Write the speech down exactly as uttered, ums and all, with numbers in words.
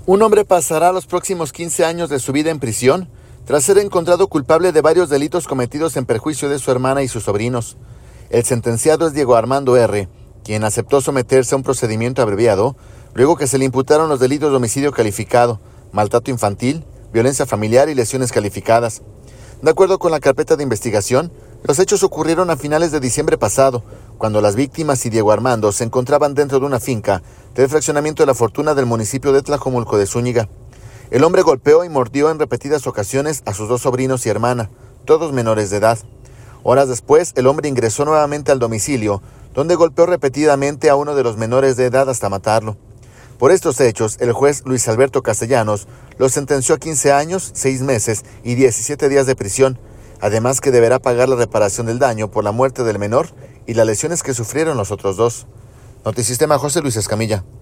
Un hombre pasará los próximos quince años de su vida en prisión tras ser encontrado culpable de varios delitos cometidos en perjuicio de su hermana y sus sobrinos. El sentenciado es Diego Armando R., quien aceptó someterse a un procedimiento abreviado luego que se le imputaron los delitos de homicidio calificado, maltrato infantil, violencia familiar y lesiones calificadas. De acuerdo con la carpeta de investigación, los hechos ocurrieron a finales de diciembre pasado, cuando las víctimas y Diego Armando se encontraban dentro de una finca del fraccionamiento de La Fortuna del municipio de Tlajomulco de Zúñiga. El hombre golpeó y mordió en repetidas ocasiones a sus dos sobrinos y hermana, todos menores de edad. Horas después, el hombre ingresó nuevamente al domicilio, donde golpeó repetidamente a uno de los menores de edad hasta matarlo. Por estos hechos, el juez Luis Alberto Castellanos lo sentenció a quince años, seis meses y diecisiete días de prisión, además que deberá pagar la reparación del daño por la muerte del menor y las lesiones que sufrieron los otros dos. Notisistema, José Luis Escamilla.